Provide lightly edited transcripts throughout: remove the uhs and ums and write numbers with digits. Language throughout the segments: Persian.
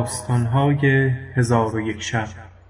داستان‌های هزار و یک شب.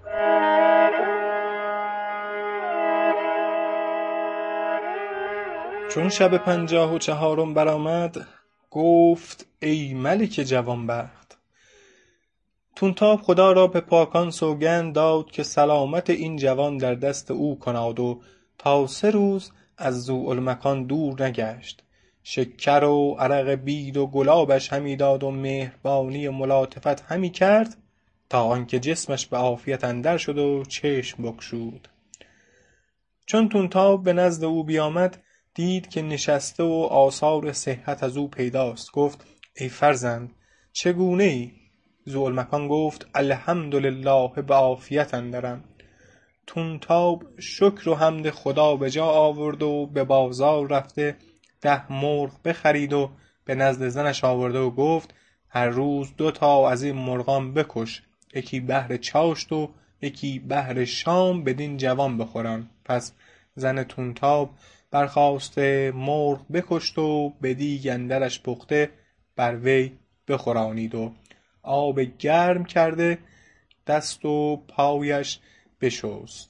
چون شب 54 برآمد، گفت ای ملک جوانبخت. طونتاب خدا را به پاکان سوگند داد که سلامت این جوان در دست او کناد و تا 3 روز از ذوالمکان دور نگشت. شکر و عرق بید و گلابش همی داد و مهربانی و ملاطفت همی کرد تا آنکه جسمش به عافیت اندر شد و چشم بگشود. چون طونتاب به نزد او بیامد، دید که نشسته و آثار صحت از او پیداست. گفت ای فرزند چگونه ای؟ ذوالمکان گفت الحمدلله به عافیت اندرم. طونتاب شکر و حمد خدا به جا آورد و به بازار رفته 10 مرغ بخرید و به نزد زنش آورده و گفت هر روز 2 تا از این مرغان بکش، یکی بهر چاشت و یکی بهر شام بدین جوان بخوران. پس زن طونتاب برخاسته مرغ بکشت و به دیگ اندرش پخته بر وی بخورانید و آب گرم کرده دست و پایش بشست.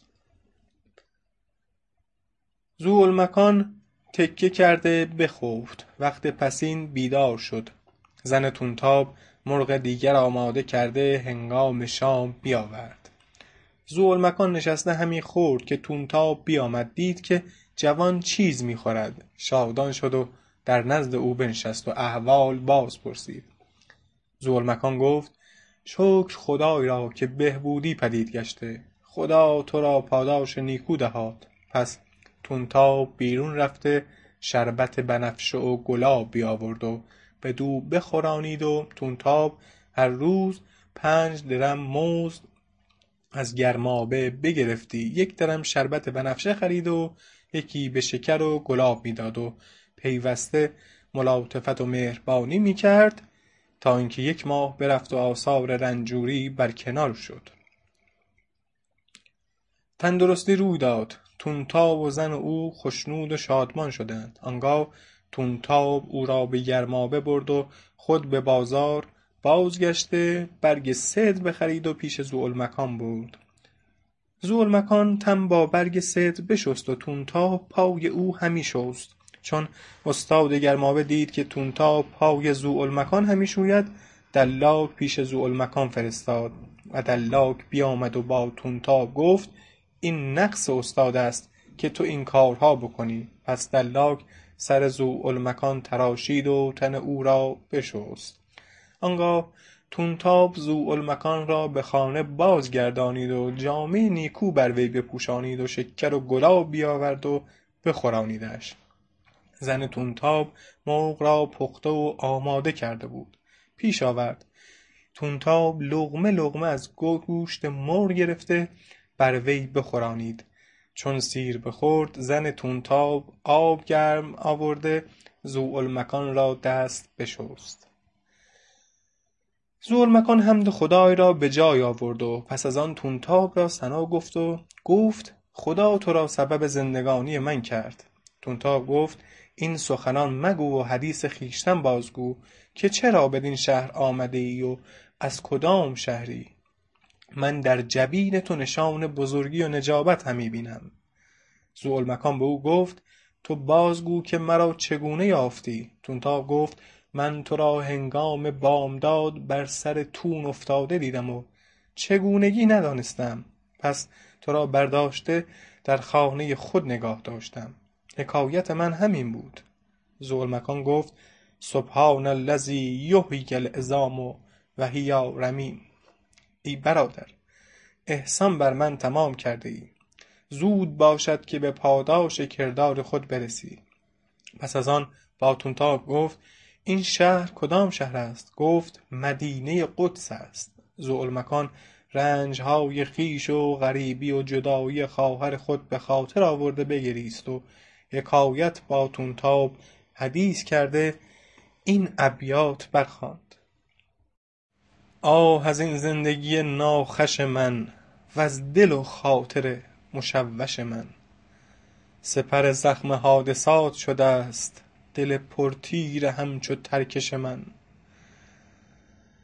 ذوالمکان تکیه کرده بخفت. وقت پسین بیدار شد. زن طونتاب مرغ دیگر آماده کرده هنگام شام بیاورد. ذوالمکان نشسته همی خورد که طونتاب بیامد، دید که جوان چیز میخورد. شادان شد و در نزد او بنشست و احوال باز پرسید. ذوالمکان گفت شکر خدای را که بهبودی پدید گشته. خدا تو را پاداش نیکو دهاد. پس طونتاب بیرون رفته شربت بنفشه و گلاب بیاورد و بدو بخورانید و طونتاب هر روز 5 درم مزد از گرمابه بگرفتی. 1 درم شربت بنفشه خرید و یکی به شکر و گلاب میداد و پیوسته ملاطفت و مهربانی میکرد تا اینکه 1 ماه برفت و آثار رنجوری برکنار شد. تندرستی روی داد. طونتاب و زن او خشنود و شادمان شدند. آنگاه طونتاب او را به گرمابه برد و خود به بازار بازگشته برگ سدر بخرید و پیش ذوالمکان برد. ذوالمکان تن با برگ سدر بشست و طونتاب پای او همی شست. چون استاد گرمابه دید که طونتاب پای ذوالمکان همی شوید، دلاک پیش ذوالمکان فرستاد و دلاک بیامد و با طونتاب گفت این نقص استاد است که تو این کارها بکنی. پس دلاک سر ذوالمکان تراشید و تن او را بشست. آنگاه طونتاب ذوالمکان را به خانه بازگردانید و جامه نیکو بر وی بپوشانید و شکر و گلاب بیاورد و بخورانیدش. زن طونتاب مرغ را پخته و آماده کرده بود. پیش آورد. طونتاب لقمه لقمه از گوشت مرغ گرفته بر وی بخورانید. چون سیر بخورد، زن طونتاب آب گرم آورده ذوالمکان را دست بشست. ذوالمکان حمد خدای را به جای آورد و پس از آن طونتاب را ثنا گفت و گفت خدا تو را سبب زندگانی من کرد. طونتاب گفت این سخنان مگو و حدیث خویشتن بازگو که چرا بدین شهر آمده ای و از کدام شهری؟ من در جبین تو نشان بزرگی و نجابت همی بینم. ذوالمکان به او گفت تو بازگو که مرا چگونه یافتی؟ طونتاب گفت من تو را هنگام بامداد بر سر تون افتاده دیدم و چگونگی ندانستم. پس تو را برداشته در خانه خود نگاه داشتم. حکایت من همین بود. ذوالمکان گفت سبحان الذی یحیی العظام و هی رمیم. ای برادر احسان بر من تمام کرده ای. زود باشد که به پاداش کردار خود برسی. پس از آن با طونتاب گفت این شهر کدام شهر است؟ گفت مدینه قدس است. ذوالمکان رنجهای خویش و غریبی و جدایی خواهر خود به خاطر آورده بگریست و حکایت با طونتاب حدیث کرده این ابیات برخواند. آه از این زندگی ناخوش من وز دل و خاطر مشوش من. سپر زخم حادثات شده است دل پرتیر همچو ترکش من.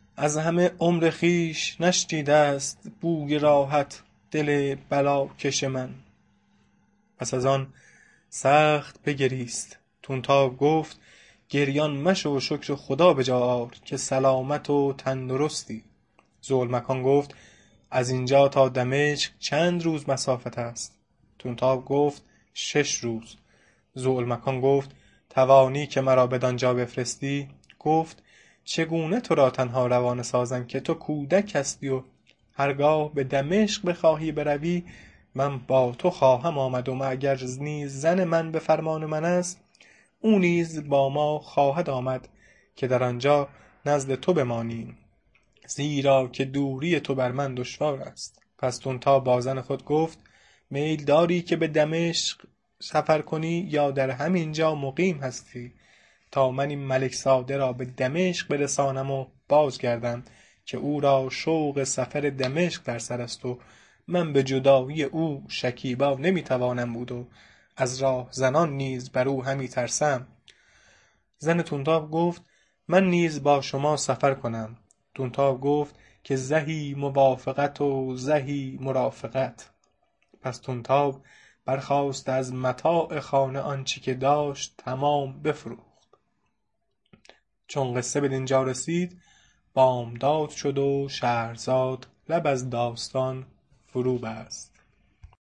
از همه عمر خویش نشنیده است بوی راحت دل بلا کش من. پس از آن سخت بگریست. طوطی گفت گریان مشو و شکر خدا به جا آر که سلامت و تندرستی. ذوالمکان گفت از اینجا تا دمشق چند روز مسافت است؟ طوطی گفت 6 روز. ذوالمکان گفت توانی که مرا بدانجا بفرستی؟ گفت چگونه تو را تنها روانه سازم که تو کودک هستی و هرگاه به دمشق بخواهی بروی من با تو خواهم آمد و اگر نیز زن من به فرمان من است او نیز با ما خواهد آمد که در آنجا نزد تو بمانیم، زیرا که دوری تو بر من دشوار است. پس طوطی با زن خود گفت میل داری که به دمشق سفر کنی یا در همین جا مقیم هستی تا من این ملک زاده را به دمشق برسانم و بازگردم که او را شوق سفر دمشق در سر است و من به جدایی او شکیبا نمیتوانم بود و از راه زنان نیز بر او همی ترسم. زن طوطی گفت من نیز با شما سفر کنم. طوطی گفت که زهی موافقت و زهی مرافقت. پس طوطی برخاست از متاع خانه آنچه که داشت تمام بفروخت. چون قصه بدینجا رسید بامداد شد و شهرزاد لب از داستان فرو بست.